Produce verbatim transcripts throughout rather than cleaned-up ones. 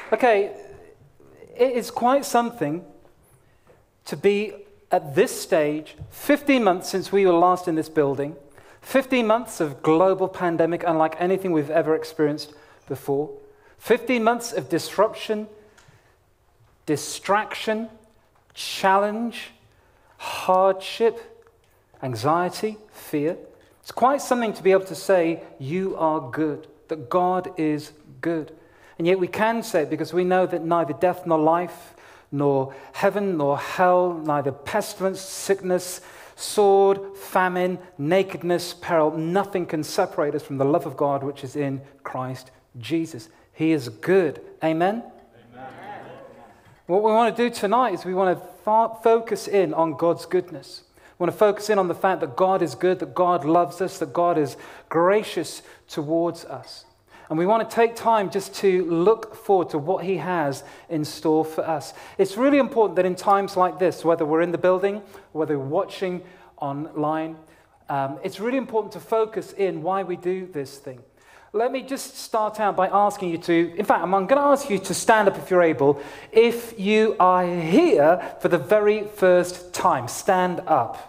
Okay, it is quite something to be at this stage, fifteen months since we were last in this building, fifteen months of global pandemic unlike anything we've ever experienced before, fifteen months of disruption, distraction, challenge, hardship, anxiety, fear. It's quite something to be able to say, you are good, that God is good. And yet we can say it because we know that neither death nor life, nor heaven nor hell, neither pestilence, sickness, sword, famine, nakedness, peril, nothing can separate us from the love of God which is in Christ Jesus. He is good. Amen? Amen. What we want to do tonight is we want to fo- focus in on God's goodness. We want to focus in on the fact that God is good, that God loves us, that God is gracious towards us. And we want to take time just to look forward to what he has in store for us. It's really important that in times like this, whether we're in the building, whether we're watching online, um, it's really important to focus in why we do this thing. Let me just start out by asking you to, in fact, I'm going to ask you to stand up if you're able. If you are here for the very first time, stand up.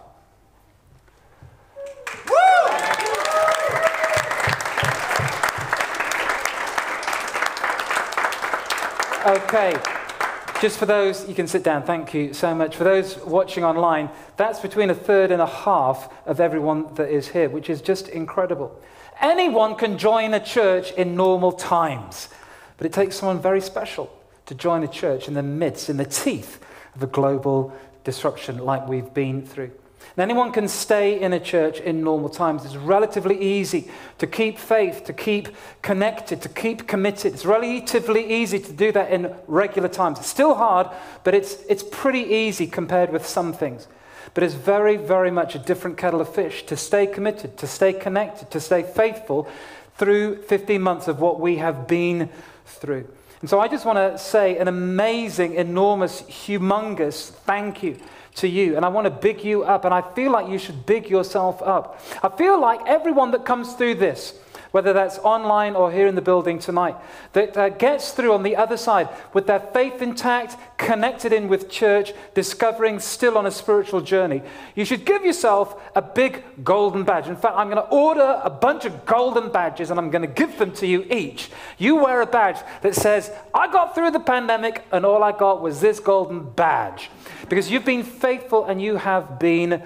Okay, just for those, you can sit down, thank you so much. For those watching online, that's between a third and a half of everyone that is here, which is just incredible. Anyone can join a church in normal times, but it takes someone very special to join a church in the midst, in the teeth of a global disruption like we've been through. And anyone can stay in a church in normal times. It's relatively easy to keep faith, to keep connected, to keep committed. It's relatively easy to do that in regular times. It's still hard, but it's it's pretty easy compared with some things. But it's very, very much a different kettle of fish to stay committed, to stay connected, to stay faithful through fifteen months of what we have been through. And so I just want to say an amazing, enormous, humongous thank you to you, and I want to big you up, and I feel like you should big yourself up. I feel like everyone that comes through this, whether that's online or here in the building tonight, that uh, gets through on the other side with their faith intact, connected in with church, discovering still on a spiritual journey. You should give yourself a big golden badge. In fact, I'm going to order a bunch of golden badges and I'm going to give them to you each. You wear a badge that says, I got through the pandemic and all I got was this golden badge. Because you've been faithful and you have been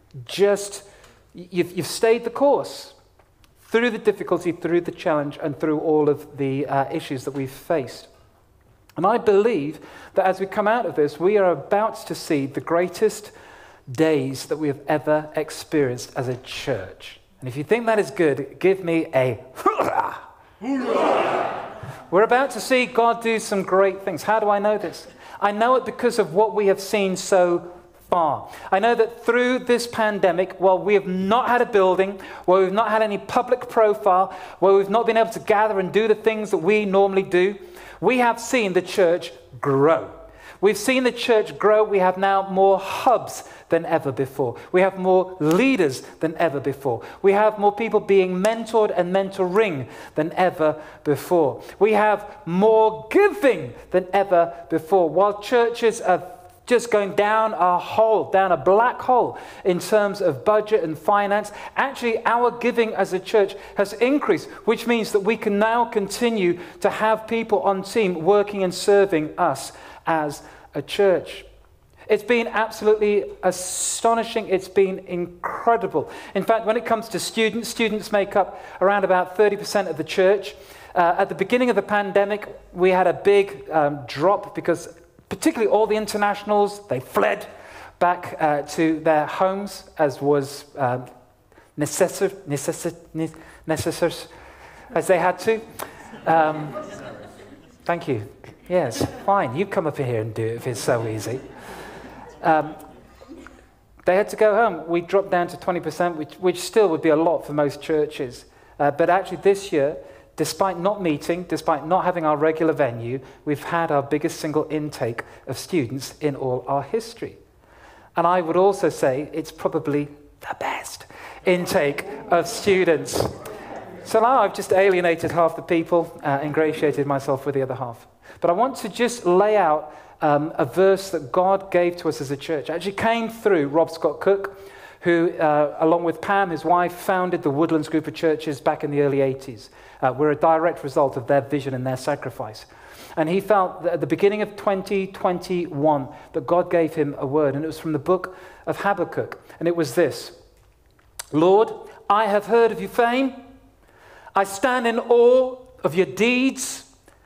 just, you've, you've stayed the course. Through the difficulty, through the challenge, and through all of the uh, issues that we've faced. And I believe that as we come out of this, we are about to see the greatest days that we have ever experienced as a church. And if you think that is good, give me a hoorah! Hoorah! We're about to see God do some great things. How do I know this? I know it because of what we have seen so far. I know that through this pandemic, while we have not had a building, while we've not had any public profile, while we've not been able to gather and do the things that we normally do, we have seen the church grow. We've seen the church grow. We have now more hubs than ever before. We have more leaders than ever before. We have more people being mentored and mentoring than ever before. We have more giving than ever before. While churches are just going down a hole, down a black hole in terms of budget and finance, actually our giving as a church has increased, which means that we can now continue to have people on team working and serving us as a church. It's been absolutely astonishing. It's been incredible. In fact, when it comes to students, students make up around about thirty percent of the church. Uh, at the beginning of the pandemic, we had a big um, drop because particularly all the internationals, they fled back uh, to their homes, as was um, necessary, necessary, necessary, as they had to. Um, thank you. Yes, fine. You come up here and do it if it's so easy. Um, they had to go home. We dropped down to twenty percent, which, which still would be a lot for most churches. Uh, but actually this year, despite not meeting, despite not having our regular venue, we've had our biggest single intake of students in all our history. And I would also say it's probably the best intake of students. So now I've just alienated half the people, uh, ingratiated myself with the other half. But I want to just lay out um, a verse that God gave to us as a church. It actually came through Rob Scott Cook, who, uh, along with Pam, his wife, founded the Woodlands group of churches back in the early eighties. Uh, we're a direct result of their vision and their sacrifice. And he felt that at the beginning of twenty twenty-one that God gave him a word, and it was from the book of Habakkuk. And it was this: Lord, I have heard of your fame. I stand in awe of your deeds.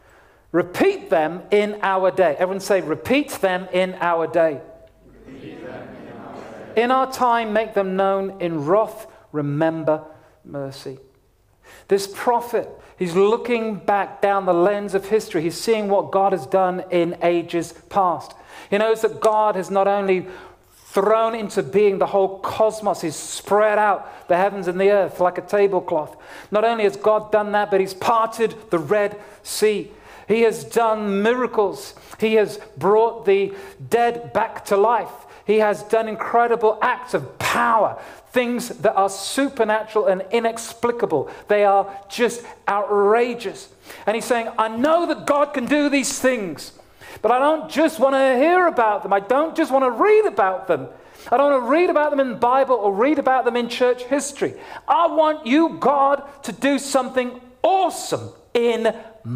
Repeat them in our day. Everyone say, repeat them in our day. Repeat them in our day. In our time, make them known. In wrath, remember mercy. This prophet, he's looking back down the lens of history. He's seeing what God has done in ages past. He knows that God has not only thrown into being the whole cosmos, he's spread out the heavens and the earth like a tablecloth. Not only has God done that, but he's parted the Red Sea. He has done miracles. He has brought the dead back to life. He has done incredible acts of power, things that are supernatural and inexplicable. They are just outrageous. And he's saying, I know that God can do these things, but I don't just want to hear about them. I don't just want to read about them. I don't want to read about them in the Bible or read about them in church history. I want you, God, to do something awesome in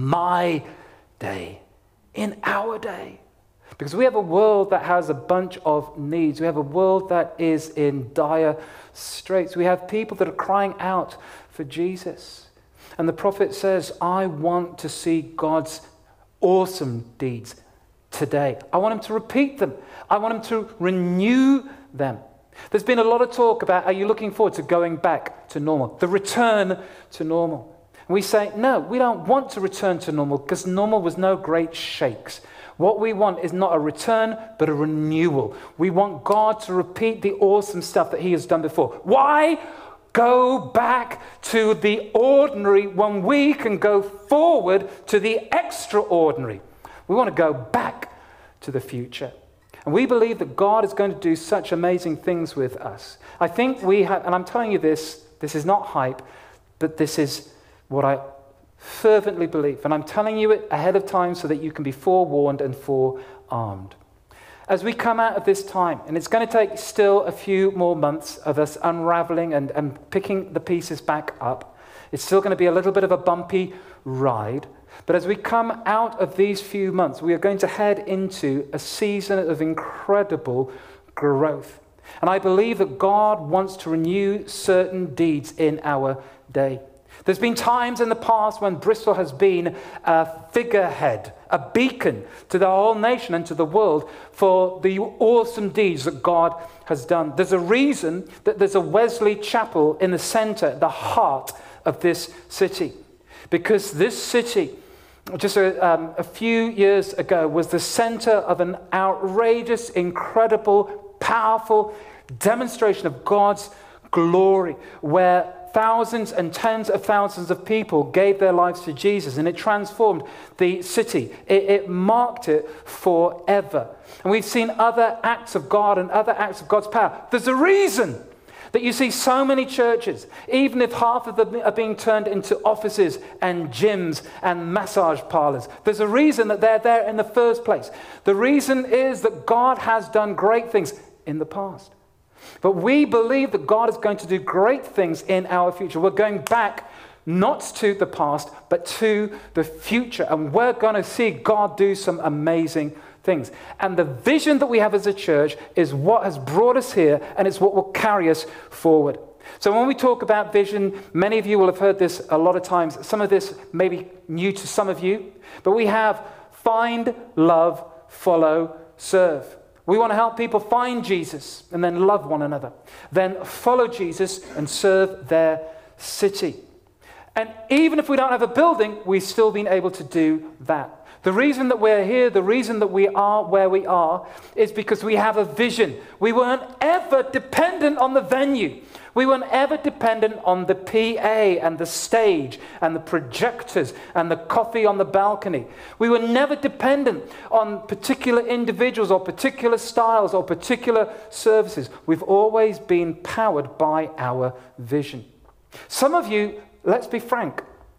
my day, in our day. Because we have a world that has a bunch of needs. We have a world that is in dire straits. We have people that are crying out for Jesus. And the prophet says, I want to see God's awesome deeds today. I want him to repeat them. I want him to renew them. There's been a lot of talk about, are you looking forward to going back to normal? The return to normal. And we say, no, we don't want to return to normal because normal was no great shakes. What we want is not a return, but a renewal. We want God to repeat the awesome stuff that he has done before. Why go back to the ordinary when we can go forward to the extraordinary? We want to go back to the future. And we believe that God is going to do such amazing things with us. I think we have, and I'm telling you this, this is not hype, but this is what I fervently believe. And I'm telling you it ahead of time so that you can be forewarned and forearmed. As we come out of this time, and it's going to take still a few more months of us unraveling and, and picking the pieces back up. It's still going to be a little bit of a bumpy ride. But as we come out of these few months, we are going to head into a season of incredible growth. And I believe that God wants to renew certain deeds in our day. There's been times in the past when Bristol has been a figurehead, a beacon to the whole nation and to the world for the awesome deeds that God has done. There's a reason that there's a Wesley Chapel in the center, the heart of this city. Because this city, just a, um, a few years ago, was the center of an outrageous, incredible, powerful demonstration of God's glory, where thousands and tens of thousands of people gave their lives to Jesus, and it transformed the city. It, it marked it forever. And we've seen other acts of God and other acts of God's power. There's a reason that you see so many churches, even if half of them are being turned into offices and gyms and massage parlors. There's a reason that they're there in the first place. The reason is that God has done great things in the past. But we believe that God is going to do great things in our future. We're going back not to the past, but to the future. And we're going to see God do some amazing things. And the vision that we have as a church is what has brought us here, and it's what will carry us forward. So when we talk about vision, many of you will have heard this a lot of times. Some of this may be new to some of you, but we have find, love, follow, serve. We want to help people find Jesus and then love one another. Then follow Jesus and serve their city. And even if we don't have a building, we've still been able to do that. The reason that we're here, the reason that we are where we are, is because we have a vision. We weren't ever dependent on the venue. We weren't ever dependent on the P A and the stage and the projectors and the coffee on the balcony. We were never dependent on particular individuals or particular styles or particular services. We've always been powered by our vision. Some of you let's be frank.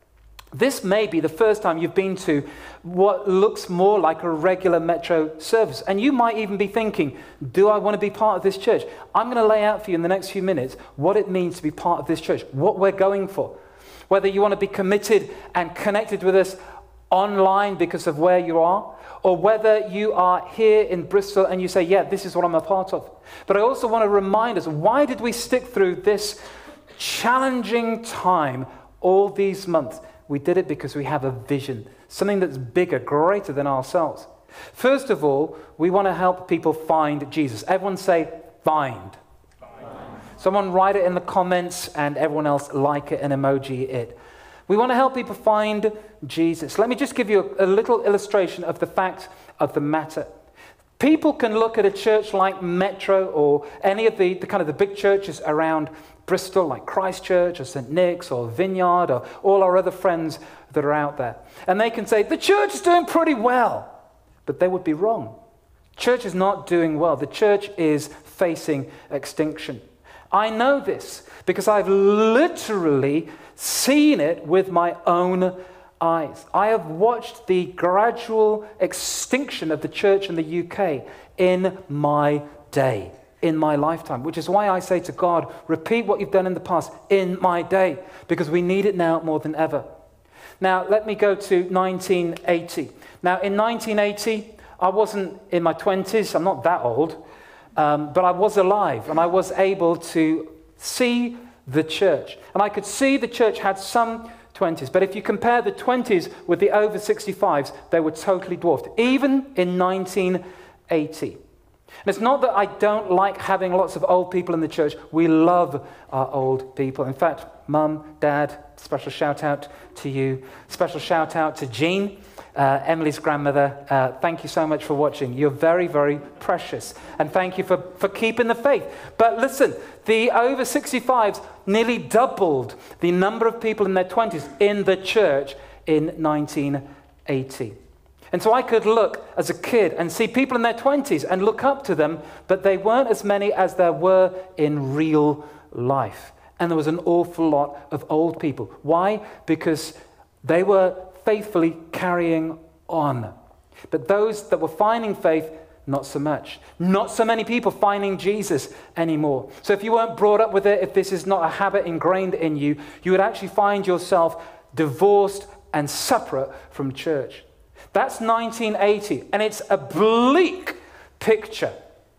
This may be the first time you've been to what looks more like a regular Metro service. And you might even be thinking, do I want to be part of this church? I'm going to lay out for you in the next few minutes what it means to be part of this church, what we're going for. Whether you want to be committed and connected with us online because of where you are, or whether you are here in Bristol and you say, yeah, this is what I'm a part of. But I also want to remind us, why did we stick through this challenging time all these months? We did it because we have a vision, something that's bigger, greater than ourselves. First of all, we want to help people find Jesus. Everyone say, find. Find. Someone write it in the comments and everyone else like it and emoji it. We want to help people find Jesus. Let me just give you a, a little illustration of the fact of the matter. People can look at a church like Metro or any of the, the kind of the big churches around Bristol, like Christchurch or Saint Nick's or Vineyard or all our other friends that are out there. And they can say, the church is doing pretty well. But they would be wrong. Church is not doing well. The church is facing extinction. I know this because I've literally seen it with my own eyes. I have watched the gradual extinction of the church in the U K in my day, in my lifetime, which is why I say to God, repeat what you've done in the past in my day, because we need it now more than ever. Now, let me go to nineteen eighty. Now, in nineteen eighty, I wasn't in my twenties, I'm not that old, um, but I was alive and I was able to see the church. And I could see the church had some twenties, but if you compare the twenties with the over sixty-fives, they were totally dwarfed, even in nineteen eighty. And it's not that I don't like having lots of old people in the church. We love our old people. In fact, Mum, Dad, special shout out to you. Special shout out to Jean, uh, Emily's grandmother. Uh, thank you so much for watching. You're very, very precious. And thank you for, for keeping the faith. But listen, the over sixty-fives nearly doubled the number of people in their twenties in the church in nineteen eighty. And so I could look as a kid and see people in their twenties and look up to them, but they weren't as many as there were in real life. And there was an awful lot of old people. Why? Because they were faithfully carrying on. But those that were finding faith, not so much. Not so many people finding Jesus anymore. So if you weren't brought up with it, if this is not a habit ingrained in you, you would actually find yourself divorced and separate from church. That's nineteen eighty, and it's a bleak picture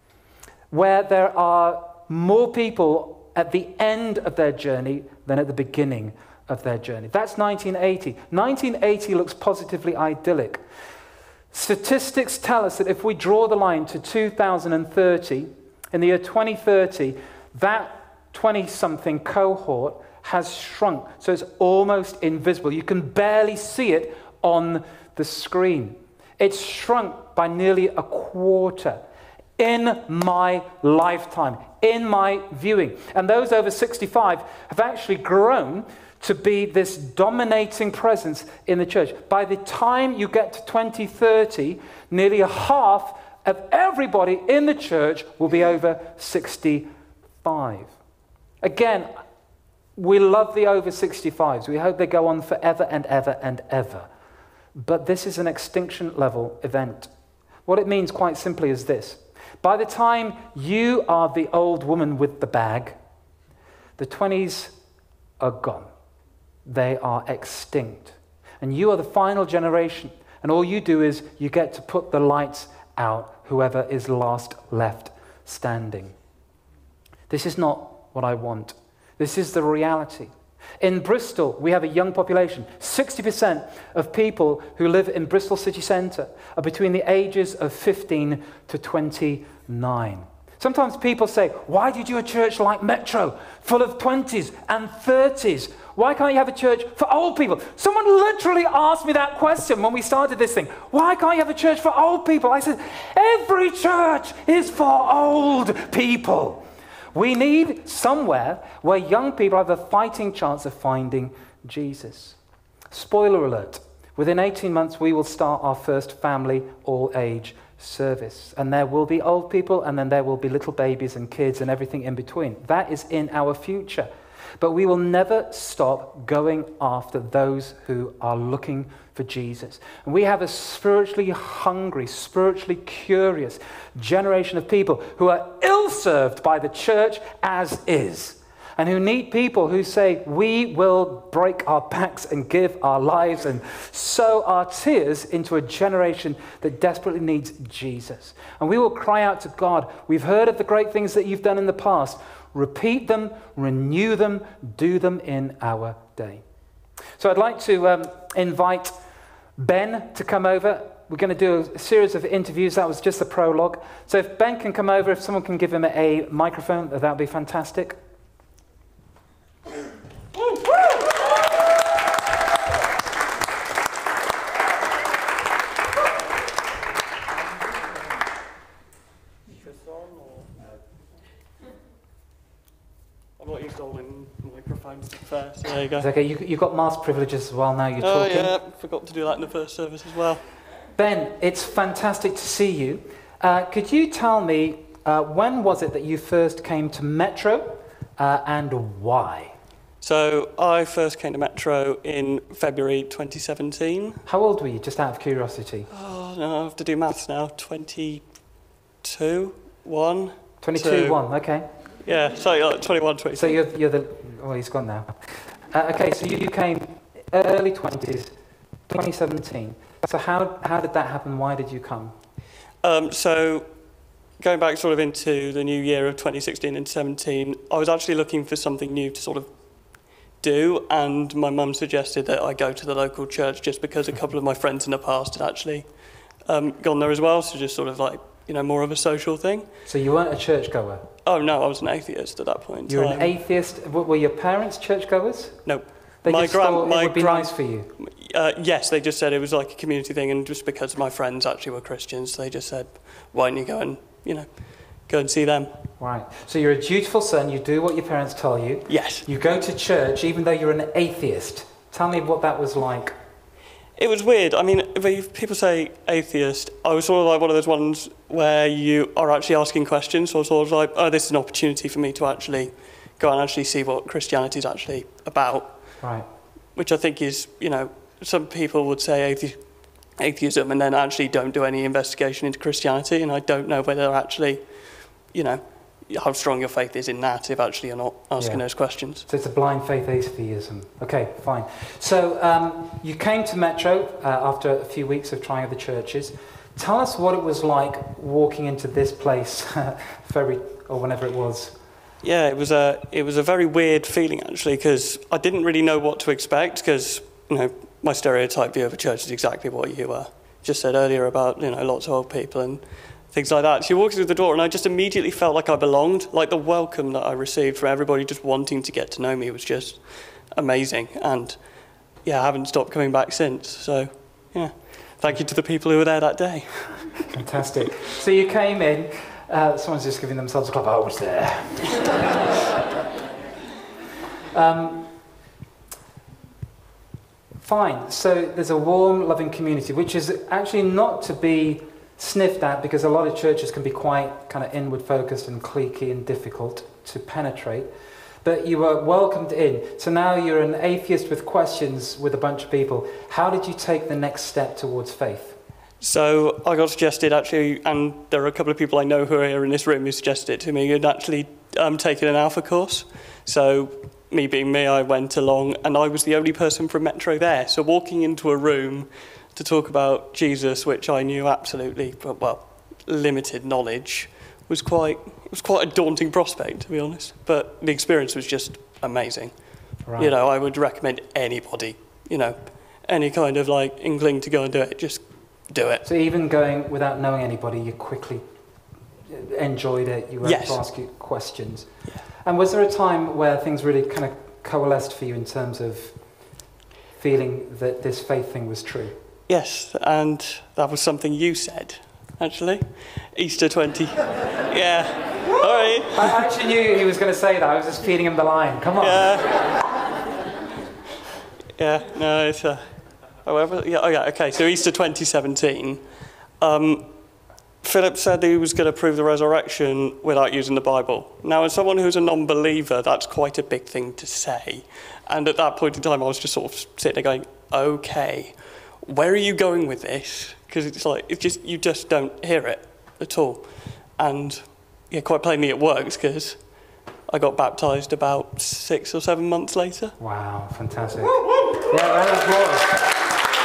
where there are more people at the end of their journey than at the beginning of their journey. That's nineteen eighty. nineteen eighty looks positively idyllic. Statistics tell us that if we draw the line to two thousand thirty, in the year twenty thirty, that twenty-something cohort has shrunk, so it's almost invisible. You can barely see it on the screen. It's shrunk by nearly a quarter in my lifetime, in my viewing. And those over sixty-five have actually grown to be this dominating presence in the church. By the time you get to twenty thirty, nearly a half of everybody in the church will be over sixty-five. Again, we love the over sixty-fives. We hope they go on forever and ever and ever. But this is an extinction level event. What it means quite simply is this. By the time you are the old woman with the bag, the twenties are gone. They are extinct. And you are the final generation. And all you do is you get to put the lights out, whoever is last left standing. This is not what I want. This is the reality. In Bristol, we have a young population. sixty percent of people who live in Bristol city centre are between the ages of fifteen to twenty-nine. Sometimes people say, why do you do a church like Metro, full of twenties and thirties? Why can't you have a church for old people? Someone literally asked me that question when we started this thing. Why can't you have a church for old people? I said, every church is for old people. We need somewhere where young people have a fighting chance of finding Jesus. Spoiler alert, within eighteen months we will start our first family all-age service. And there will be old people, and then there will be little babies and kids and everything in between. That is in our future. But we will never stop going after those who are looking for Jesus. And we have a spiritually hungry, spiritually curious generation of people who are ill-served by the church as is. And who need people who say, we will break our backs and give our lives and sow our tears into a generation that desperately needs Jesus. And we will cry out to God, we've heard of the great things that you've done in the past. Repeat them, renew them, do them in our day. So I'd like to um, invite Ben to come over. We're going to do a series of interviews. That was just the prologue. So if Ben can come over, if someone can give him a microphone, that would be fantastic. I'm not used to holding microphones first. So there you go. It's okay. You, you've got mask privileges as well now you're oh, talking. Oh yeah, forgot to do that in the first service as well. Ben, it's fantastic to see you. Uh, could you tell me, uh, when was it that you first came to Metro uh, and why? So I first came to Metro in February twenty seventeen. How old were you, just out of curiosity? Oh, no, I have to do maths now. twenty-two, one. twenty-two, two. one, okay. Yeah, sorry, like twenty-one, twenty-two. So you're, you're the, oh, he's gone now. Uh, okay, so you came early twenties, twenty seventeen. So how, how did that happen? Why did you come? Um, so going back sort of into the new year of twenty sixteen and seventeen, I was actually looking for something new to sort of do, and my mum suggested that I go to the local church just because a couple of my friends in the past had actually um, gone there as well, so just sort of like, you know, more of a social thing. So you weren't a churchgoer? Oh no, I was an atheist at that point. You were an atheist? Were your parents churchgoers? No. They my just gran- thought my it would be gran- nice for you? Uh, yes, they just said it was like a community thing, and just because my friends actually were Christians, they just said, why don't you go and, you know, go and see them. Right. So you're a dutiful son, you do what your parents tell you. Yes. You go to church even though you're an atheist. Tell me what that was like. It was weird. I mean, if people say atheist, I was sort of like one of those ones where you are actually asking questions, so I was sort of like, oh, this is an opportunity for me to actually go and actually see what Christianity is actually about. Right. Which I think is, you know, some people would say athe- atheism and then actually don't do any investigation into Christianity, and I don't know whether they're actually, you know, how strong your faith is in that if actually you're not asking yeah. those questions. So it's a blind faith atheism. Okay, fine. So um, you came to Metro uh, after a few weeks of trying other churches. Tell us what it was like walking into this place, February or whenever it was. Yeah, it was a it was a very weird feeling actually, because I didn't really know what to expect, because, you know, my stereotype view of a church is exactly what you uh, just said earlier about, you know, lots of old people and things like that. So you walked through the door and I just immediately felt like I belonged. Like the welcome that I received from everybody just wanting to get to know me was just amazing. And yeah, I haven't stopped coming back since. So yeah, thank you to the people who were there that day. Fantastic. So you came in, uh, someone's just giving themselves a clap. I was there. um, fine. So there's a warm, loving community, which is actually not to be sniffed at, because a lot of churches can be quite kind of inward focused and cliquey and difficult to penetrate. But you were welcomed in. So now you're an atheist with questions with a bunch of people. How did you take the next step towards faith? So I got suggested actually, and there are a couple of people I know who are here in this room who suggested it to me, who'd actually um, taken an Alpha course. So me being me, I went along, and I was the only person from Metro there. So walking into a room to talk about Jesus, which I knew absolutely, well, limited knowledge, was quite it was quite a daunting prospect, to be honest. But the experience was just amazing. Right. You know, I would recommend anybody, you know, any kind of like inkling to go and do it, just do it. So even going without knowing anybody, you quickly enjoyed it, you were yes. able to ask you questions. Yeah. And was there a time where things really kind of coalesced for you in terms of feeling that this faith thing was true? Yes, and that was something you said, actually. Easter twenty. Yeah. All right. I actually knew he was going to say that. I was just feeding him the line. Come on. Yeah. Yeah. No, it's uh, however. Yeah. Oh, yeah. Okay. So Easter twenty seventeen. Um, Philip said he was going to prove the resurrection without using the Bible. Now, as someone who's a non-believer, that's quite a big thing to say. And at that point in time, I was just sort of sitting there going, okay, where are you going with this? Because it's like, it's just, you just don't hear it at all. And yeah, quite plainly it works, because I got baptised about six or seven months later. Wow, fantastic. Yeah, that was.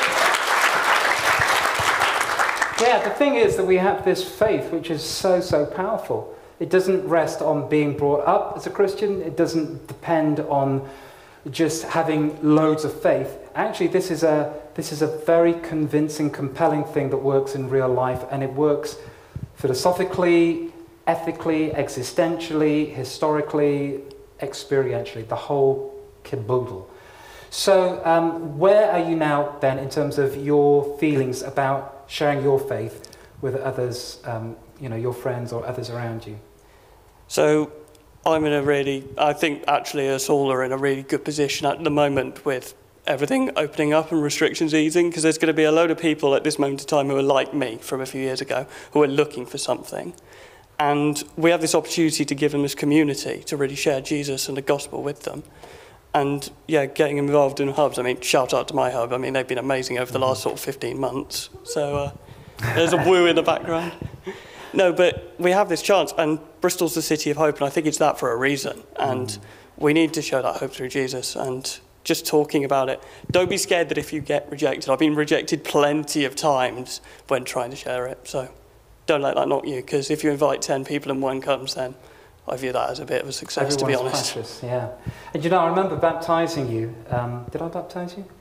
Yeah, the thing is that we have this faith which is so, so powerful. It doesn't rest on being brought up as a Christian. It doesn't depend on just having loads of faith. Actually, this is a this is a very convincing, compelling thing that works in real life, and it works philosophically, ethically, existentially, historically, experientially, the whole caboodle. So um, where are you now then in terms of your feelings about sharing your faith with others, um, you know, your friends or others around you? So I'm in a really, I think actually us all are in a really good position at the moment with everything opening up and restrictions easing, because there's going to be a load of people at this moment in time who are like me from a few years ago, who are looking for something. And we have this opportunity to give them this community, to really share Jesus and the gospel with them. And yeah, getting involved in hubs, I mean, shout out to my hub. I mean, they've been amazing over the last sort of fifteen months. So uh, there's a woo in the background. No, but we have this chance, and Bristol's the city of hope, and I think it's that for a reason. And mm. we need to show that hope through Jesus, and just talking about it. Don't be scared that if you get rejected. I've been rejected plenty of times when trying to share it. So don't let that knock you, because if you invite ten people and one comes, then I view that as a bit of a success, Everyone's to be honest. Precious, yeah. And you know, I remember baptising you. Um, did I baptise you?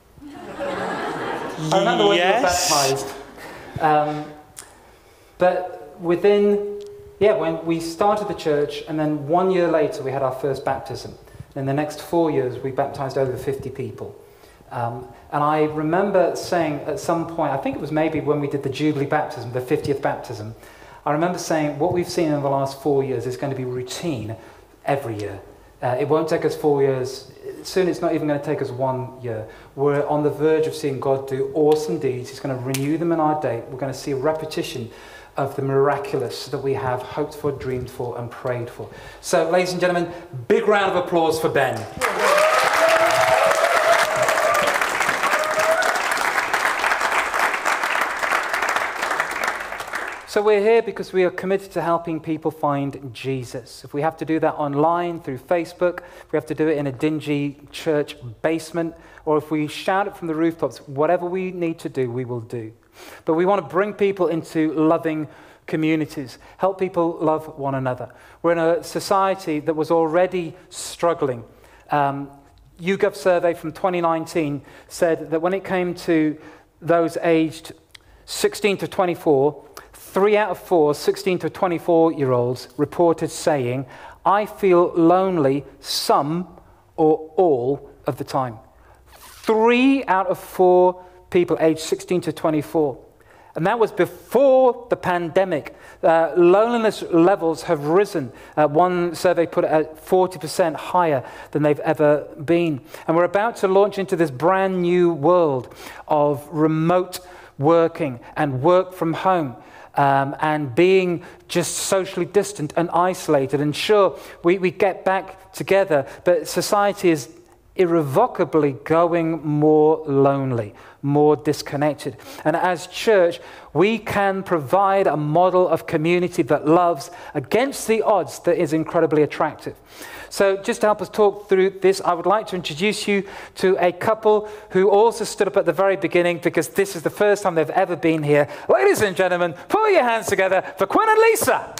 I remember when yes. you were baptised. Um, but within, yeah, when we started the church, and then one year later we had our first baptism. And in the next four years, we baptised over fifty people. Um, and I remember saying at some point, I think it was maybe when we did the Jubilee baptism, the fiftieth baptism, I remember saying what we've seen in the last four years is going to be routine every year. Uh, it won't take us four years. Soon it's not even going to take us one year. We're on the verge of seeing God do awesome deeds. He's going to renew them in our day. We're going to see a repetition of the miraculous that we have hoped for, dreamed for, and prayed for. So, ladies and gentlemen, big round of applause for Ben. So we're here because we are committed to helping people find Jesus. If we have to do that online, through Facebook, if we have to do it in a dingy church basement, or if we shout it from the rooftops, whatever we need to do, we will do. But we want to bring people into loving communities, help people love one another. We're in a society that was already struggling. Um, YouGov survey from twenty nineteen said that when it came to those aged sixteen to twenty-four, three out of four sixteen to twenty-four-year-olds reported saying, I feel lonely some or all of the time. Three out of four people aged sixteen to twenty-four. And that was before the pandemic. Uh, loneliness levels have risen. Uh, one survey put it at forty percent higher than they've ever been. And we're about to launch into this brand new world of remote working and work from home. Um, and being just socially distant and isolated. And sure, we, we get back together, but society is irrevocably going more lonely, more disconnected. And as church, we can provide a model of community that loves against the odds that is incredibly attractive. So just to help us talk through this, I would like to introduce you to a couple who also stood up at the very beginning, because this is the first time they've ever been here. Ladies and gentlemen, put your hands together for Quinn and Lisa.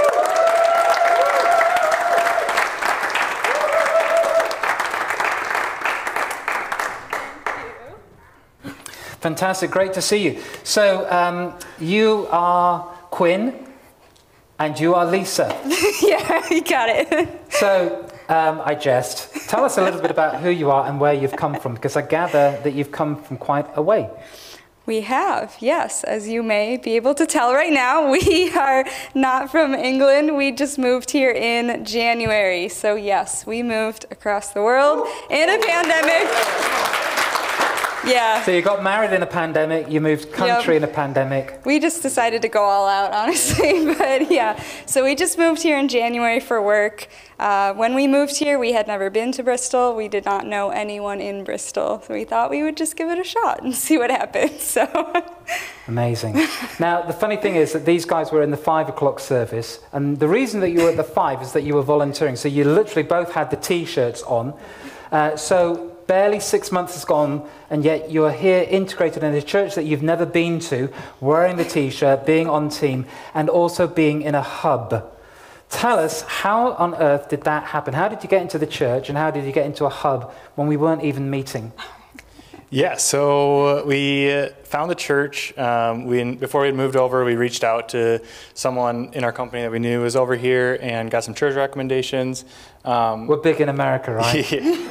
Fantastic, great to see you. So um, you are Quinn and you are Lisa. Yeah, you got it. So um, I jest. Tell us a little bit about who you are and where you've come from, because I gather that you've come from quite a way. We have, yes. As you may be able to tell right now, we are not from England. We just moved here in January. So yes, we moved across the world in a pandemic. Yeah. So you got married in a pandemic, you moved country Yep. in a pandemic. We just decided to go all out, honestly. But yeah, so we just moved here in January for work. Uh, when we moved here, we had never been to Bristol. We did not know anyone in Bristol. So we thought we would just give it a shot and see what happens. So. Amazing. Now, the funny thing is that these guys were in the five o'clock service, and the reason that you were at the five is that you were volunteering. So you literally both had the T-shirts on. Uh, so barely six months has gone, and yet you are here integrated in a church that you've never been to, wearing the T-shirt, being on team, and also being in a hub. Tell us, how on earth did that happen? How did you get into the church, and how did you get into a hub when we weren't even meeting? Yeah, so we found the church. Um, we, before we had moved over, we reached out to someone in our company that we knew was over here and got some church recommendations. Um, We're big in America, right?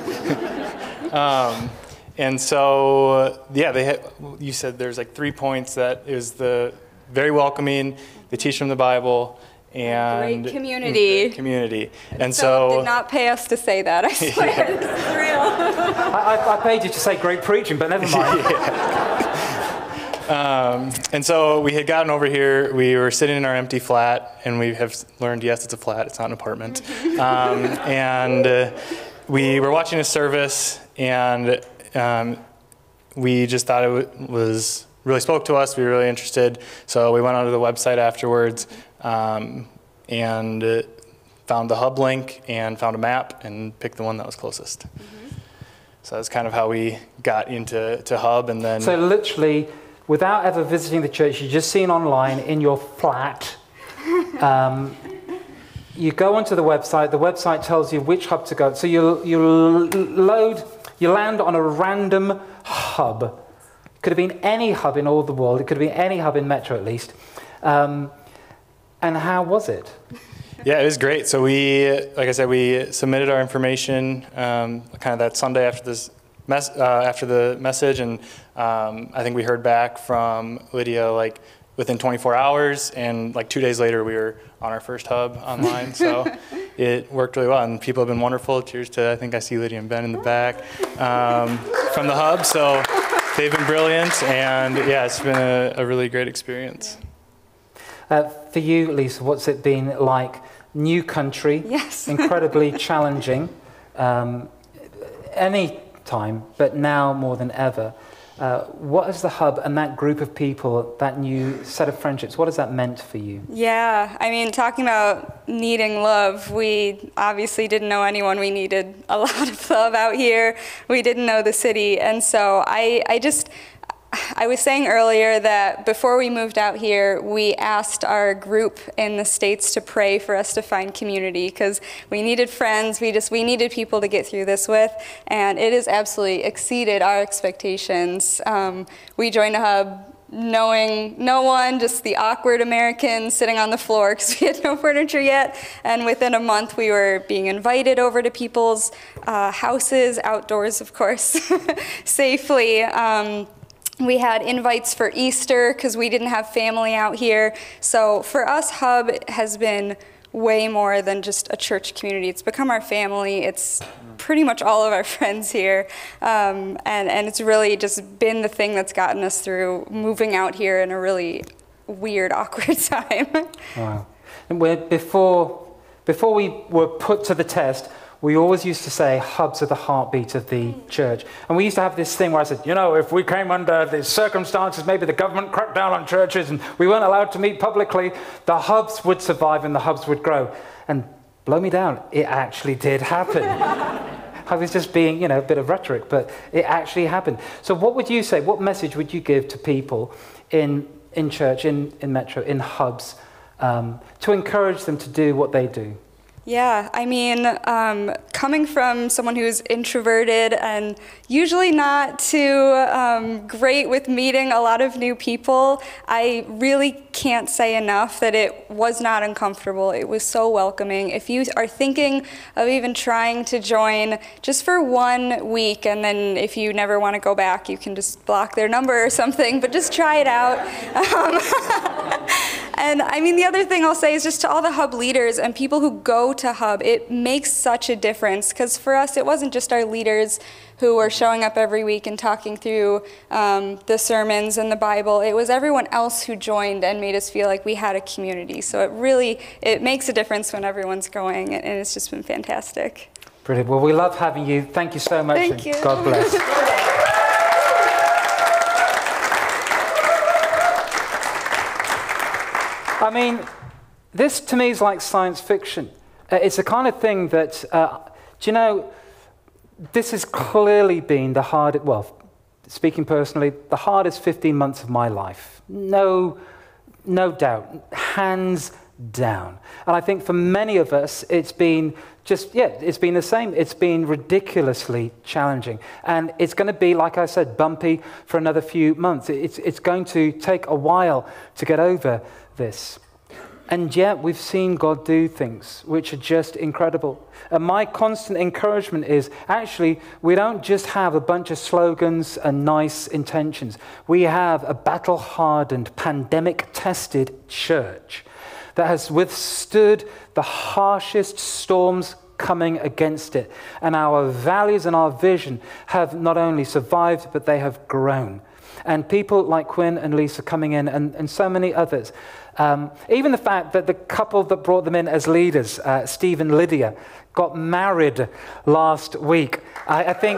um, and so, yeah, they had, you said there's like three points that is the very welcoming, they teach from the Bible, and Great community. Great community. And So so, did not pay us to say that, I swear. Yeah. This is real. I, I, I paid you to say great preaching, but never mind. um, and so we had gotten over here, we were sitting in our empty flat, and we have learned, yes, it's a flat, it's not an apartment. Um, and uh, we were watching a service, and um, we just thought it w- was, really spoke to us, we were really interested, so we went onto the website afterwards, um, and uh, found the hub link, and found a map, and picked the one that was closest. Mm-hmm. So that's kind of how we got into to Hub, and then... So literally, without ever visiting the church, you just seen online in your flat. Um, you go onto the website. The website tells you which hub to go. So you you load, you land on a random hub. It could have been any hub in all the world. It could have been any hub in Metro at least. Um, and how was it? Yeah, it was great. So we, like I said, we submitted our information um, kind of that Sunday after this mess, uh, after the message, and um, I think we heard back from Lydia like within twenty-four hours, and like two days later we were on our first hub online. So it worked really well, and people have been wonderful. Cheers to, I think I see Lydia and Ben in the back um, from the hub. So they've been brilliant, and yeah, it's been a, a really great experience. Uh, for you, Lisa, what's it been like? New country, Yes. incredibly challenging, um, any time, but now more than ever. Uh, what has the hub and that group of people, that new set of friendships, what has that meant for you? Yeah, I mean, talking about needing love, we obviously didn't know anyone. We needed a lot of love out here. We didn't know the city. And so I, I just, I was saying earlier that before we moved out here, we asked our group in the States to pray for us to find community because we needed friends. We just, we needed people to get through this with, and it has absolutely exceeded our expectations. Um, we joined a hub knowing no one, just the awkward Americans sitting on the floor because we had no furniture yet. And within a month, we were being invited over to people's uh, houses, outdoors, of course, safely. Um, We had invites for Easter because we didn't have family out here. So for us, Hub has been way more than just a church community. It's become our family. It's pretty much all of our friends here. Um, and, and it's really just been the thing that's gotten us through moving out here in a really weird, awkward time. Wow. And we're, before, before we were put to the test, we always used to say hubs are the heartbeat of the church. And we used to have this thing where I said, you know, if we came under these circumstances, maybe the government cracked down on churches and we weren't allowed to meet publicly, the hubs would survive and the hubs would grow. And blow me down, it actually did happen. I was just being, you know, a bit of rhetoric, but it actually happened. So what would you say, what message would you give to people in, in church, in, in Metro, in hubs, um, to encourage them to do what they do? Yeah, I mean, um, coming from someone who's introverted and usually not too um, great with meeting a lot of new people, I really can't say enough that it was not uncomfortable. It was so welcoming. If you are thinking of even trying to join just for one week, and then if you never want to go back, you can just block their number or something, but just try it out. Um, And I mean, the other thing I'll say is just to all the Hub leaders and people who go to Hub, it makes such a difference, because for us, it wasn't just our leaders who were showing up every week and talking through um, the sermons and the Bible. It was everyone else who joined and made us feel like we had a community. So it really, it makes a difference when everyone's going, and it's just been fantastic. Brilliant. Well, we love having you. Thank you so much. Thank you. God bless. I mean, this to me is like science fiction. Uh, it's the kind of thing that, uh, do you know, this has clearly been the hardest, well, speaking personally, the hardest fifteen months of my life. No, no doubt, hands down. And I think for many of us, it's been just, yeah, it's been the same. It's been ridiculously challenging. And it's going to be, like I said, bumpy for another few months. It's, it's going to take a while to get over this. And yet we've seen God do things which are just incredible. And my constant encouragement is, actually, we don't just have a bunch of slogans and nice intentions. We have a battle-hardened, pandemic-tested church that has withstood the harshest storms coming against it. And our values and our vision have not only survived, but they have grown. And people like Quinn and Lisa coming in, and, and so many others. Um, even the fact that the couple that brought them in as leaders, uh, Steve and Lydia, got married last week. I, I think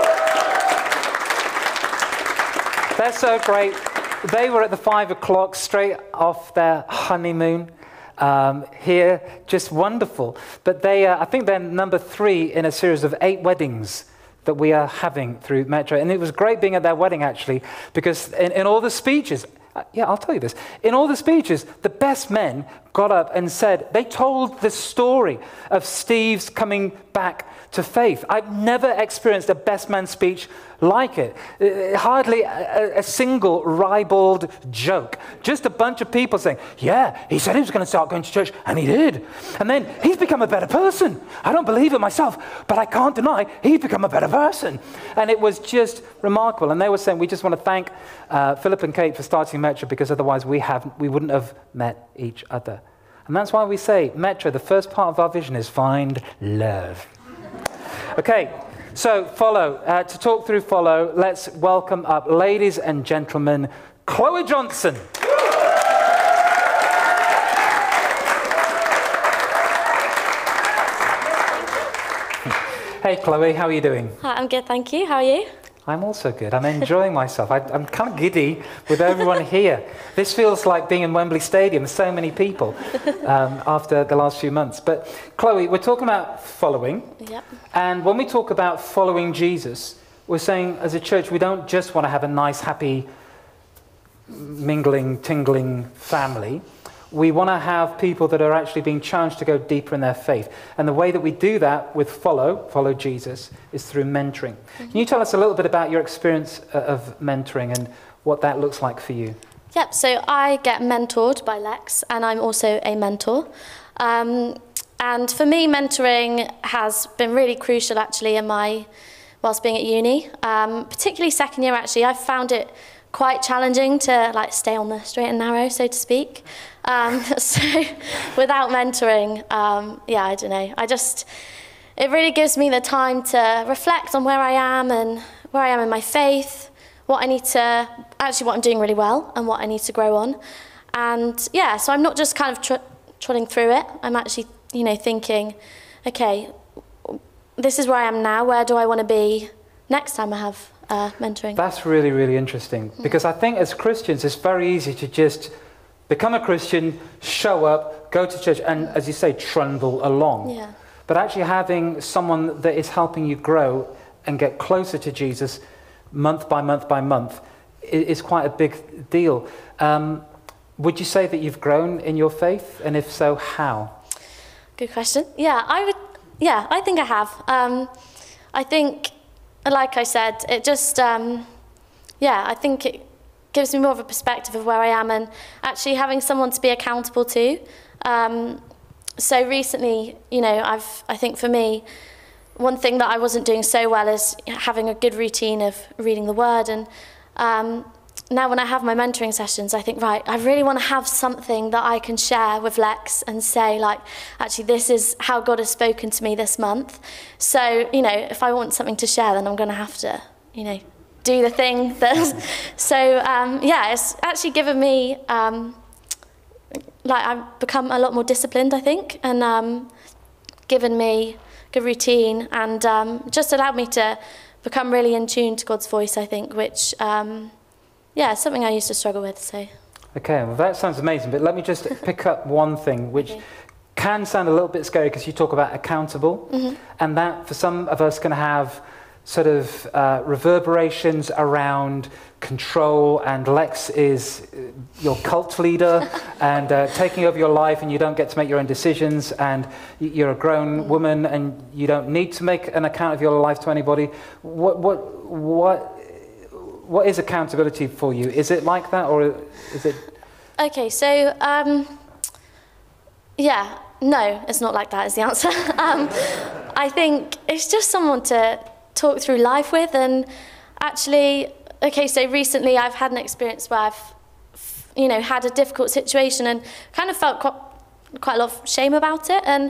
they're so great. They were at the five o'clock straight off their honeymoon. Um, here, just wonderful. But they, uh, I think they're number three in a series of eight weddings that we are having through Metro. And it was great being at their wedding, actually, because in, in all the speeches, uh, yeah, I'll tell you this, in all the speeches, the best men got up and said, they told the story of Steve's coming back to faith. I've never experienced a best man speech like it. Uh, hardly a, a single ribald joke. Just a bunch of people saying, yeah, he said he was going to start going to church, and he did. And then he's become a better person. I don't believe it myself, but I can't deny he's become a better person. And it was just remarkable. And they were saying, we just want to thank uh, Philip and Kate for starting Metro, because otherwise we, have, we wouldn't have met each other. And that's why we say, Metro, the first part of our vision is find love. Okay. So, Follow. Uh, to talk through Follow, let's welcome up, ladies and gentlemen, Chloe Johnson. Hey, Chloe, how are you doing? Hi, I'm good, thank you. How are you? I'm also good. I'm enjoying myself. I, I'm kind of giddy with everyone here. This feels like being in Wembley Stadium, so many people um, after the last few months. But Chloe, we're talking about following. Yep. And when we talk about following Jesus, we're saying as a church, we don't just want to have a nice, happy, mingling, tingling family. We want to have people that are actually being challenged to go deeper in their faith. And the way that we do that with Follow, Follow Jesus, is through mentoring. Mm-hmm. Can you tell us a little bit about your experience of mentoring and what that looks like for you? Yep, so I get mentored by Lex, and I'm also a mentor. Um, and for me, mentoring has been really crucial, actually, in my, whilst being at uni. Um, particularly second year, actually, I found it quite challenging to like stay on the straight and narrow, so to speak. Um, so without mentoring, um, yeah, I don't know. I just, it really gives me the time to reflect on where I am and where I am in my faith, what I need to, actually what I'm doing really well and what I need to grow on. And yeah, so I'm not just kind of tr trotting through it. I'm actually, you know, thinking, okay, this is where I am now. Where do I want to be next time I have uh, mentoring? That's really, really interesting. Mm. Because I think as Christians, it's very easy to just become a Christian, show up, go to church, and as you say, trundle along. Yeah. But actually having someone that is helping you grow and get closer to Jesus month by month by month is quite a big deal. Um, would you say that you've grown in your faith? And if so, how? Good question. Yeah, I would. Yeah, I think I have. Um, I think, like I said, it just, um, yeah, I think it gives me more of a perspective of where I am and actually having someone to be accountable to. Um, so recently, you know, I've, I think for me, one thing that I wasn't doing so well is having a good routine of reading the Word. And um, now when I have my mentoring sessions, I think, right, I really want to have something that I can share with Lex and say, like, actually, this is how God has spoken to me this month. So, you know, if I want something to share, then I'm going to have to, you know, do the thing. That, so, um, yeah, it's actually given me, um, like, I've become a lot more disciplined, I think, and um, given me good routine and um, just allowed me to become really in tune to God's voice, I think, which... Um, Yeah, it's something I used to struggle with, so... Okay, well, that sounds amazing, but let me just pick up one thing, which okay. can sound a little bit scary, because you talk about accountable, mm-hmm. and that, for some of us, can have sort of uh, reverberations around control, and Lex is your cult leader, and uh, taking over your life, and you don't get to make your own decisions, and you're a grown mm-hmm. woman, and you don't need to make an account of your life to anybody. What, what, what... What is accountability for you? Is it like that, or is it... Okay, so, um, yeah, no, it's not like that is the answer. um, I think it's just someone to talk through life with, and actually, okay, so recently I've had an experience where I've, you know, had a difficult situation and kind of felt quite, quite a lot of shame about it, and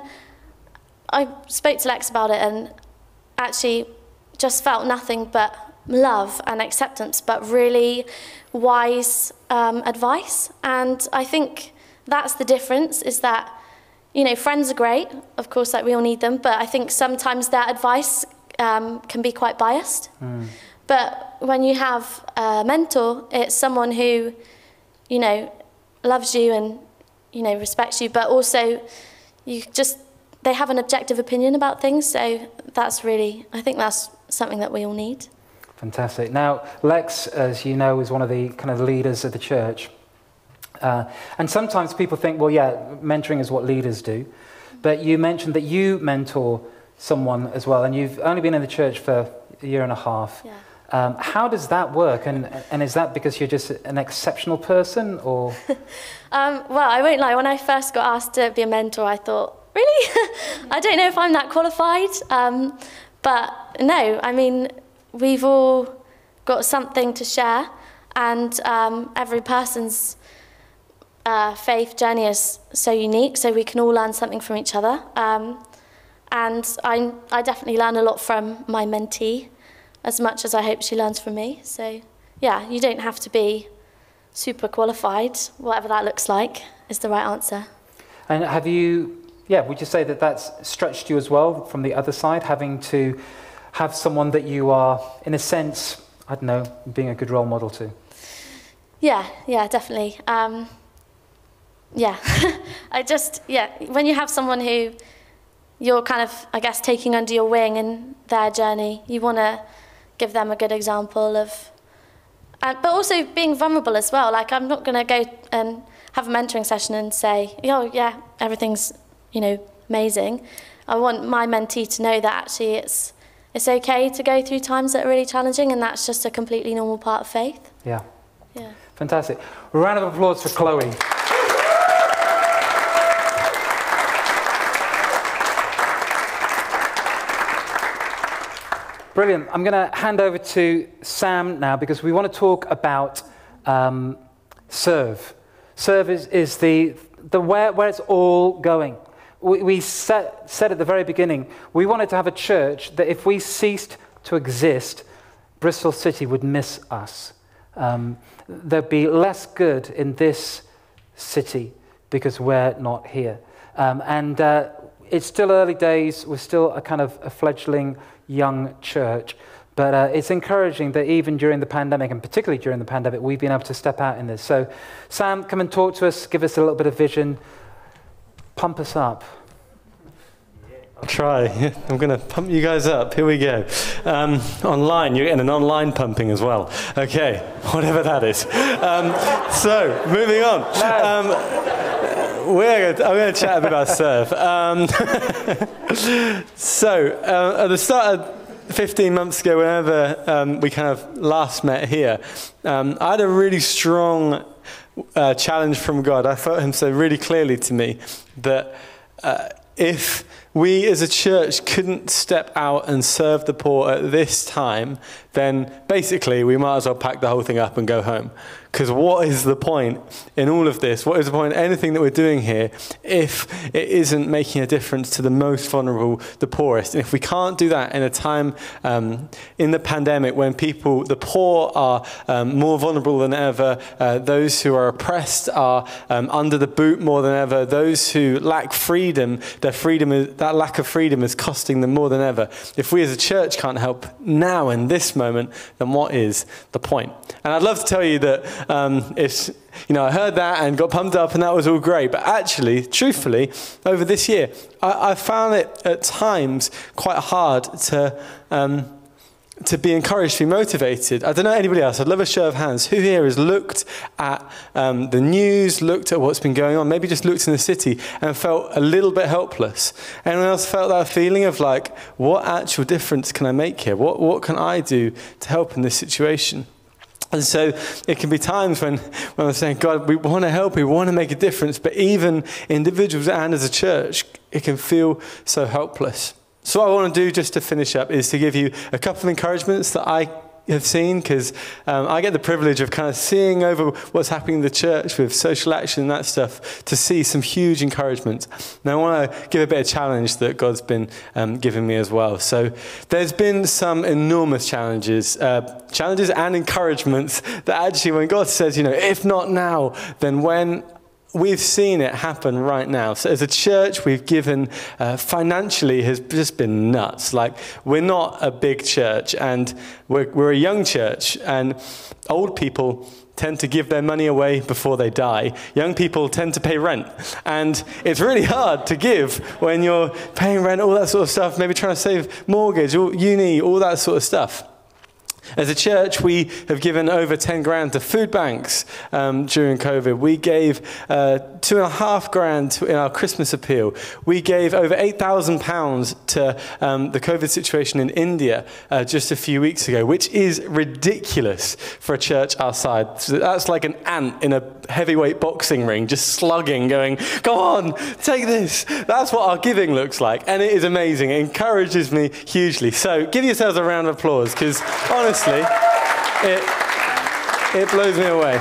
I spoke to Lex about it and actually just felt nothing but love and acceptance, but really wise um, advice. And I think that's the difference, is that, you know, friends are great, of course, like we all need them, but I think sometimes their advice um, can be quite biased. Mm. But when you have a mentor, it's someone who, you know, loves you and, you know, respects you, but also you just, they have an objective opinion about things, so that's really, I think that's something that we all need. Fantastic. Now, Lex, as you know, is one of the kind of leaders of the church. Uh, and sometimes people think, well, yeah, mentoring is what leaders do. But you mentioned that you mentor someone as well, and you've only been in the church for a year and a half. Yeah. Um, how does that work? And, and is that because you're just an exceptional person, or? um, well, I won't lie. When I first got asked to be a mentor, I thought, really? I don't know if I'm that qualified. Um, but no, I mean... We've all got something to share, and um, every person's uh, faith journey is so unique, so we can all learn something from each other. Um, and I, I definitely learn a lot from my mentee, as much as I hope she learns from me. So, yeah, you don't have to be super qualified. Whatever that looks like is the right answer. And have you, yeah, would you say that that's stretched you as well from the other side, having to have someone that you are, in a sense, I don't know, being a good role model to? Yeah, yeah, definitely. Um, yeah, I just, yeah, when you have someone who you're kind of, I guess, taking under your wing in their journey, you want to give them a good example of, uh, but also being vulnerable as well. Like, I'm not going to go and have a mentoring session and say, oh, yeah, everything's, you know, amazing. I want my mentee to know that actually it's, It's okay to go through times that are really challenging, and that's just a completely normal part of faith. Yeah. Yeah. Fantastic. A round of applause for Chloe. Brilliant. I'm going to hand over to Sam now, because we want to talk about um, serve. Serve is, is the, the where, where it's all going. We, we set, said at the very beginning, we wanted to have a church that if we ceased to exist, Bristol City would miss us. Um, there'd be less good in this city because we're not here. Um, and uh, it's still early days. We're still a kind of a fledgling young church. But uh, it's encouraging that even during the pandemic, and particularly during the pandemic, we've been able to step out in this. So, Sam, come and talk to us, give us a little bit of vision. Pump us up. I'll try. I'm going to pump you guys up. Here we go. Um, online, you're getting an online pumping as well. Okay, whatever that is. Um, so, moving on. Um, we're gonna, I'm going to chat a bit about Serve. Um, so, uh, at the start of fifteen months ago, whenever um, we kind of last met here, um, I had a really strong uh, challenge from God. I felt him say really clearly to me that uh, if we as a church couldn't step out and serve the poor at this time, then basically we might as well pack the whole thing up and go home. Because what is the point in all of this? What is the point in anything that we're doing here if it isn't making a difference to the most vulnerable, the poorest? And if we can't do that in a time um, in the pandemic when people, the poor are um, more vulnerable than ever, uh, those who are oppressed are um, under the boot more than ever, those who lack freedom, their freedom is, that lack of freedom is costing them more than ever. If we as a church can't help now in this moment, then what is the point? And I'd love to tell you that Um, it's, you know, I heard that and got pumped up and that was all great. But actually, truthfully, over this year, I, I found it at times quite hard to um, to be encouraged, to be motivated. I don't know anybody else. I'd love a show of hands. Who here has looked at um, the news, looked at what's been going on, maybe just looked in the city and felt a little bit helpless? Anyone else felt that feeling of like, what actual difference can I make here? What, what can I do to help in this situation? And so it can be times when, when I'm saying, God, we want to help, we want to make a difference, but even individuals and as a church, it can feel so helpless. So what I want to do just to finish up is to give you a couple of encouragements that I have seen, because um, I get the privilege of kind of seeing over what's happening in the church with social action and that stuff, to see some huge encouragement. And I want to give a bit of challenge that God's been um, giving me as well. So there's been some enormous challenges, uh, challenges and encouragements that actually when God says, you know, if not now, then when? We've seen it happen right now. So as a church, we've given uh, financially has just been nuts. Like, we're not a big church and we're, we're a young church, and old people tend to give their money away before they die. Young people tend to pay rent. And it's really hard to give when you're paying rent, all that sort of stuff, maybe trying to save mortgage, or uni, all that sort of stuff. As a church, we have given over ten grand to food banks um, during COVID. We gave uh, two and a half grand to, in our Christmas appeal. We gave over eight thousand pounds to um, the COVID situation in India uh, just a few weeks ago, which is ridiculous for a church our size. So that's like an ant in a heavyweight boxing ring, just slugging, going, go on, take this. That's what our giving looks like, and it is amazing. It encourages me hugely. So give yourselves a round of applause, because honestly, It, it blows me away.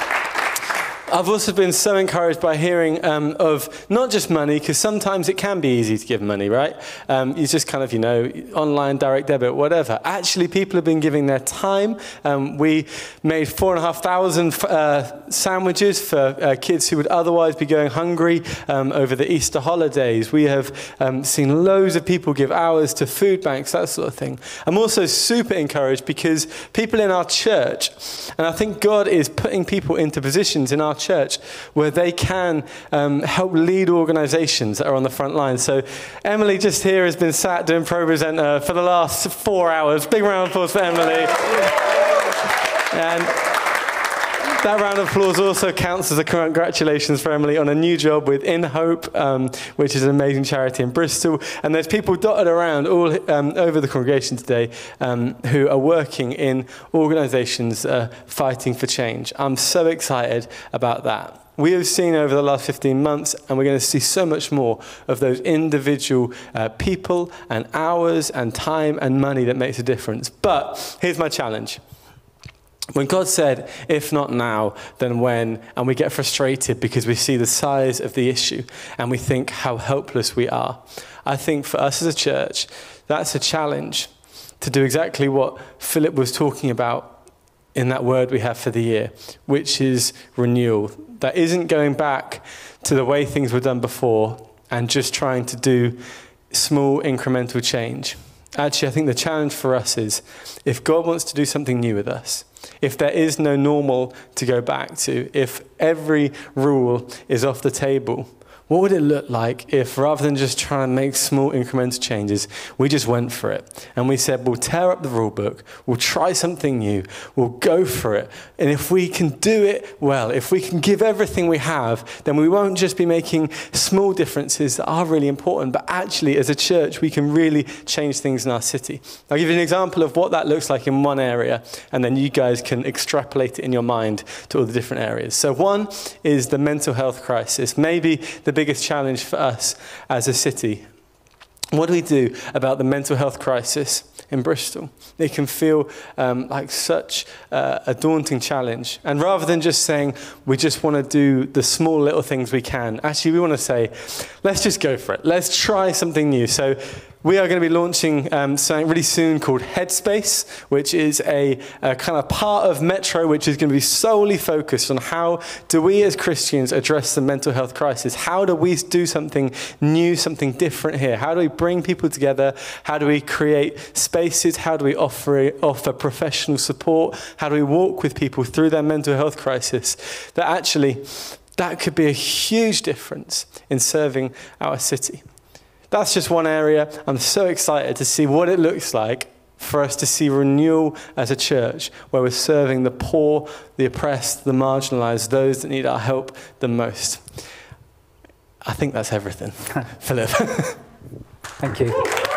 I've also been so encouraged by hearing um, of not just money, because sometimes it can be easy to give money, right? Um, you just kind of, you know, online, direct debit, whatever. Actually, people have been giving their time. Um, we made four and a half thousand uh, sandwiches for uh, kids who would otherwise be going hungry um, over the Easter holidays. We have um, seen loads of people give hours to food banks, that sort of thing. I'm also super encouraged because people in our church, and I think God is putting people into positions in our church where they can um, help lead organizations that are on the front line. So Emily just here has been sat doing ProPresenter for the last four hours. Big round of applause for Emily. And that round of applause also counts as a congratulations for Emily on a new job with In Hope, um, which is an amazing charity in Bristol. And there's people dotted around all um, over the congregation today um, who are working in organizations uh, fighting for change. I'm so excited about that. We have seen over the last fifteen months, and we're going to see so much more of those individual uh, people and hours and time and money that makes a difference. But here's my challenge. When God said, if not now, then when, and we get frustrated because we see the size of the issue and we think how helpless we are, I think for us as a church, that's a challenge to do exactly what Philip was talking about in that word we have for the year, which is renewal. That isn't going back to the way things were done before and just trying to do small incremental change. Actually, I think the challenge for us is, if God wants to do something new with us, if there is no normal to go back to, if every rule is off the table, what would it look like if, rather than just trying to make small incremental changes, we just went for it and we said, we'll tear up the rule book, we'll try something new, we'll go for it. And if we can do it well, if we can give everything we have, then we won't just be making small differences that are really important, but actually as a church, we can really change things in our city. I'll give you an example of what that looks like in one area, and then you guys can extrapolate it in your mind to all the different areas. So one is the mental health crisis, maybe the biggest challenge for us as a city. What do we do about the mental health crisis in Bristol? It can feel um, like such uh, a daunting challenge. And rather than just saying, we just want to do the small little things we can, actually we want to say, let's just go for it. Let's try something new. So we are going to be launching um, something really soon called Headspace, which is a, a kind of part of Metro, which is going to be solely focused on how do we as Christians address the mental health crisis? How do we do something new, something different here? How do we bring people together? How do we create spaces? How do we offer, offer professional support? How do we walk with people through their mental health crisis? That actually, that could be a huge difference in serving our city. That's just one area. I'm so excited to see what it looks like for us to see renewal as a church, where we're serving the poor, the oppressed, the marginalized, those that need our help the most. I think that's everything. Philip. Thank you.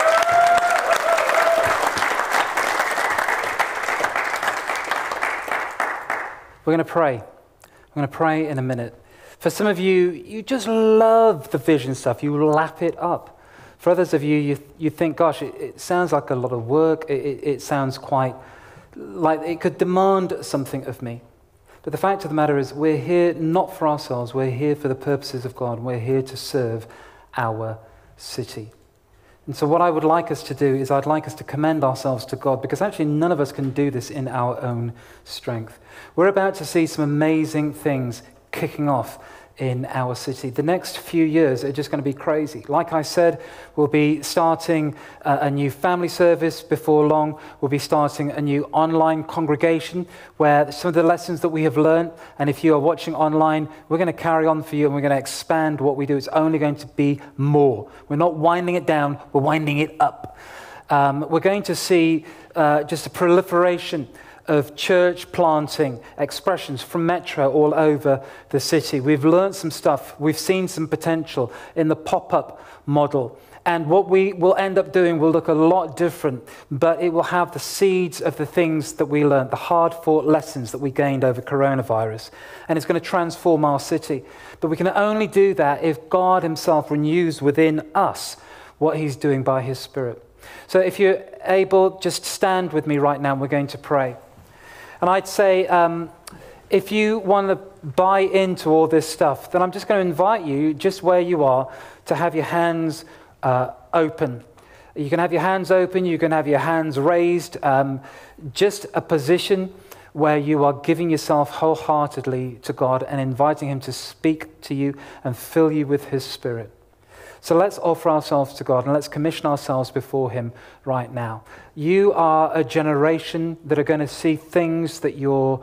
We're going to pray. We're going to pray in a minute. For some of you, you just love the vision stuff. You lap it up. For others of you, you, you think, gosh, it, it sounds like a lot of work. It, it, it sounds quite like it could demand something of me. But the fact of the matter is, we're here not for ourselves. We're here for the purposes of God. We're here to serve our city. And so what I would like us to do is I'd like us to commend ourselves to God, because actually none of us can do this in our own strength. We're about to see some amazing things kicking off in our city. The next few years are just going to be crazy. Like I said, we'll be starting a, a new family service before long. We'll be starting a new online congregation where some of the lessons that we have learned, and if you are watching online, we're going to carry on for you and we're going to expand what we do. It's only going to be more. We're not winding it down, we're winding it up. Um, we're going to see uh, just a proliferation of church planting expressions from Metro all over the city. We've learned some stuff. We've seen some potential in the pop-up model. And what we will end up doing will look a lot different, but it will have the seeds of the things that we learned, the hard-fought lessons that we gained over coronavirus. And it's going to transform our city. But we can only do that if God himself renews within us what he's doing by his Spirit. So if you're able, just stand with me right now and we're going to pray. And I'd say, um, if you want to buy into all this stuff, then I'm just going to invite you, just where you are, to have your hands uh, open. You can have your hands open, you can have your hands raised, um, just a position where you are giving yourself wholeheartedly to God and inviting him to speak to you and fill you with his Spirit. So let's offer ourselves to God and let's commission ourselves before him right now. You are a generation that are going to see things that your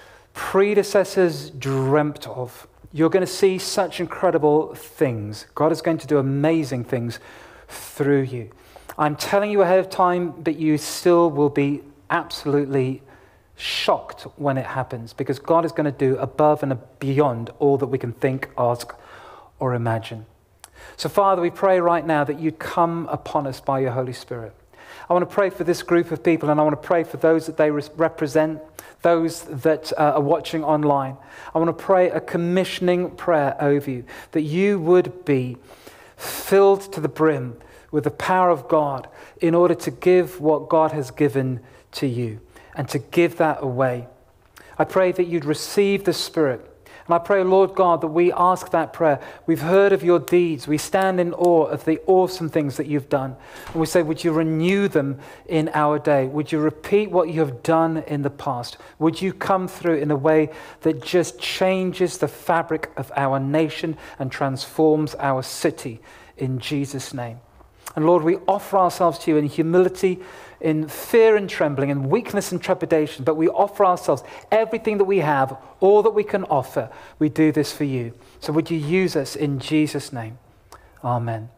predecessors dreamt of. You're going to see such incredible things. God is going to do amazing things through you. I'm telling you ahead of time, but you still will be absolutely shocked when it happens, because God is going to do above and beyond all that we can think, ask, or imagine. So, Father, we pray right now that you'd come upon us by your Holy Spirit. I want to pray for this group of people, and I want to pray for those that they represent, those that uh, are watching online. I want to pray a commissioning prayer over you, that you would be filled to the brim with the power of God in order to give what God has given to you and to give that away. I pray that you'd receive the Spirit. And I pray, Lord God, that we ask that prayer. We've heard of your deeds. We stand in awe of the awesome things that you've done. And we say, would you renew them in our day? Would you repeat what you have done in the past? Would you come through in a way that just changes the fabric of our nation and transforms our city in Jesus' name? And Lord, we offer ourselves to you in humility, in fear and trembling, in weakness and trepidation, but we offer ourselves everything that we have, all that we can offer. We do this for you. So would you use us in Jesus' name? Amen.